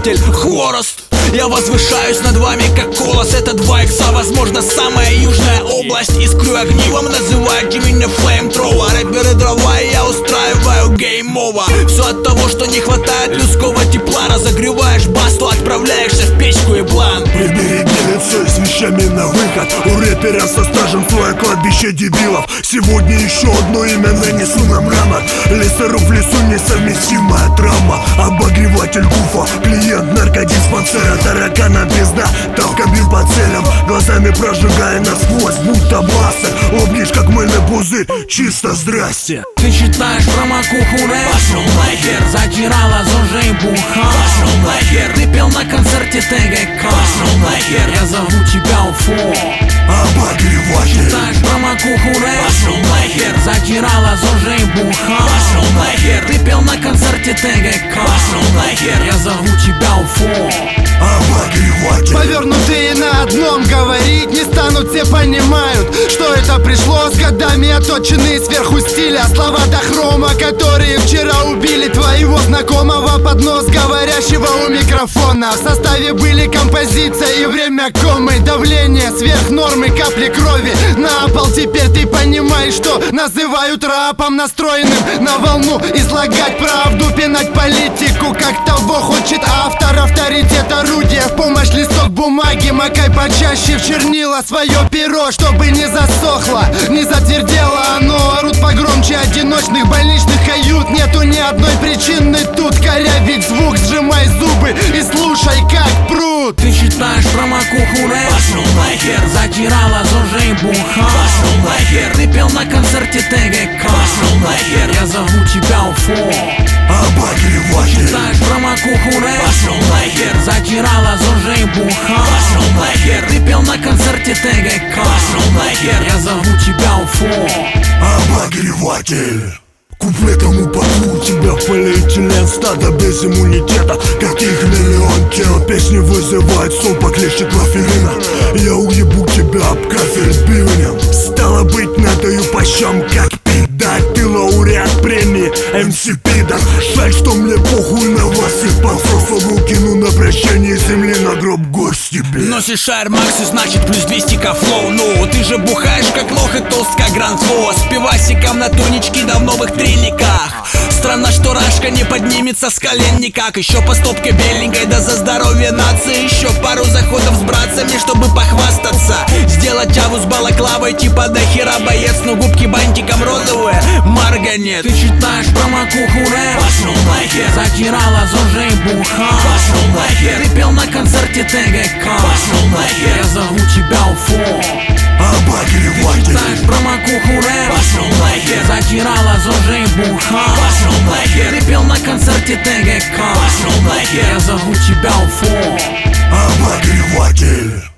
обогреватель, хворост. Я возвышаюсь над вами, как колос. Это 2 икса, возможно, самая южная область. Искрю огнивом, называйте меня флеймтроуэр. Рэперы дрова, и я устраиваю гейм-овер. Все от того, что не хватает людского тепла. Разогреваешь басту, отправляешься в печку и блан. Прибереги лицо с вещами на выход. У рэпера со стажем свое кладбище дебилов. Сегодня еще одно имя нанесу на мрамор. Лесоруб в лесу несовместимая травма. Обогреватель гуфа, клиент наркодиспансера. Таракана пизда, тавка бил по целям. Глазами прожигая насквозь, будто бластер. Лобнишь как мыльный пузырь, чисто здрасте. Ты читаешь про макуху рэп? Пошел нахер. Затирала зожей буха. Пошел нахер. Ты пел на концерте ТГК. Пошел нахер. Я зову тебя Уфо. Обогреватель. Читаешь про макуху рэп? Пошел нахер. Затирала зожей буха. Пошел нахер. Ты пел на концерте ТГК. Пошел нахер. Я зову тебя Уфо. Обогреватель. Повернутые на одном говорить не станут, все понимают, что это пришло с годами. Оточенные сверху стиля слова до хрома, которые вчера убили твоего знакомого под нос говорящего у микрофона. В составе были композиция и время комы, давление сверх нормы, капли крови на пол. Теперь ты понимаешь, что называют рэпом, настроенным на волну излагать правду, пинать политику, как того хочет автор. Авторитет орудия в помощь, листок бумаги, макай почаще в чернила свое перо, чтобы не засохло, не затвердело оно. Орут погромче одиночных больничных кают, нету ни одной причины тут корявить звук. Сжимай зубы и слушай, как прут. Ты читаешь про макуху рэп? Пошел нахер. Затирала зожей буха. Пошел нахер. Ты пел на концерте ТГК. Пошел нахер. Я зову тебя Уфо. Обогреватель. Читаешь про макуху рэп? Пошел нахер. Затирала зожей буха. Пошел нахер. Ты пел на концерте ТГК. Пошел нахер. Я зову тебя Уфо. Обогреватель. Куплетом упаду тебя в полиэтилен. Стадо без иммунитета, каких миллион тел. Песни вызывают сон поклещет клофелина. Я уебу тебя об кафель бивнем. Стало быть, надаю по щам, как пидать. Ты лауреат премии MC Пидор. Жаль, что мне похуй на вас и подсосу руки. Ну на прощание земли на гроб гости, блядь. Носишь Air Max и значит плюс 200 кафлоу. Ну, ты же бухаешь как лох и толст как гранд-фло. С пивасиком на турничке да в новых трильниках. Странно, что Рашка не поднимется с колен никак. Еще по стопке беленькой, да за здоровье нации. Еще пару заходов с братцами, чтобы похвастаться. Сделать аву с балаклавой, типа до хера боец. Но губки бантиком розовые, марганет. Ты читаешь про макуху рэп? Пошел нахер. Затирала зожей буха. Пошел нахер. Ты пел на концерте ТГК. Пошел нахер. Я зову тебя Уфо. Обогреватель. Читаешь про макуху рэп? Пошел нахер. Затирала зожей буха. Пошел нахер. Ты пел на концерте ТГК. Пошел нахер. Я зову тебя Уфо. Обогреватель.